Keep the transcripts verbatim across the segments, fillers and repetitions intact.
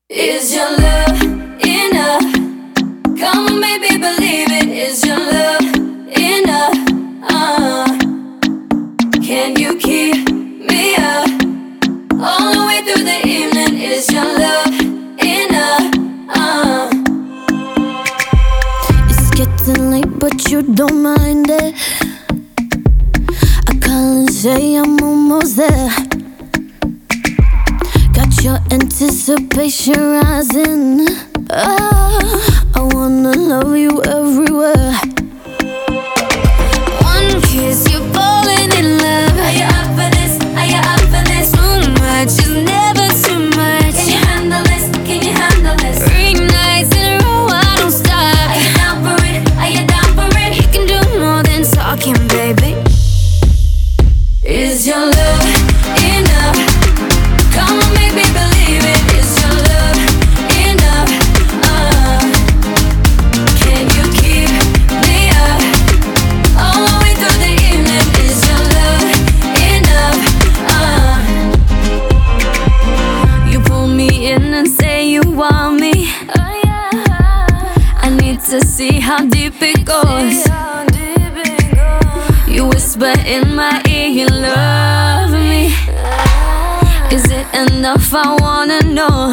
Is your love enough? Come on, baby, believe it. Is your love enough? Uh, can you keep me up all the way through the evening? Is your love enough? Uh. It's getting late, but you don't mind it. I call and say I'm almost there. Got your anticipation rising. Oh, I wanna love you everywhere. One kiss, you're falling in love. Are you up for this? Are you up for this? Too much is never too much. Can you handle this? Can you handle this? Three nights in a row, I don't stop. Are you down for it? Are you down for it? You can do more than talking, baby. Is your love enough? Come on, baby, believe it. Is your love enough? Uh, can you keep me up all the way through the evening? Is your love enough? Uh, You pull me in and say you want me. oh yeah. I need to see how deep it goes. How deep it goes. You whisper in my ear you love me. Is it enough? I wanna know.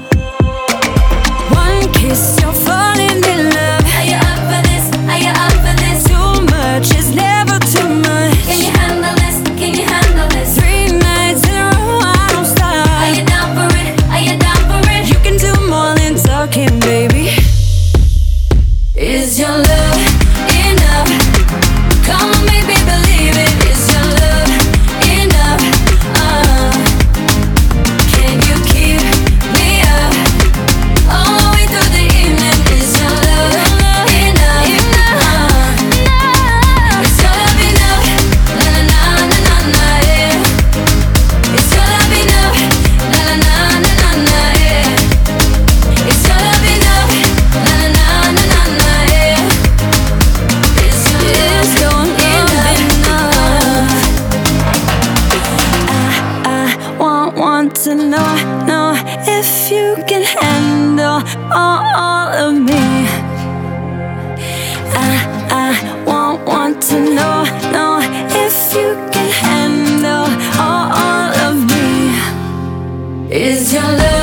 One kiss, you're falling in love. Are you up for this? Are you up for this? Too much is never too much. Can you handle this? Can you handle this? Three nights in a row, I don't Are you stop. down for it? Are you down for it? You can do more than talking, baby. Is your love enough? Come on, baby, believe it. Is your love enough? Uh, can you keep me up all the way through the evening? Is your love enough? Uh, is your love enough? Na na na na na na, yeah. Is your love enough? Na na na na na na, yeah. Is your love enough? Na na na na na na, yeah. Is your Is your love love enough? I want, want to know, know if you can handle all, all of me. I, I want, want to know, know if you can handle all, all of me. Is your love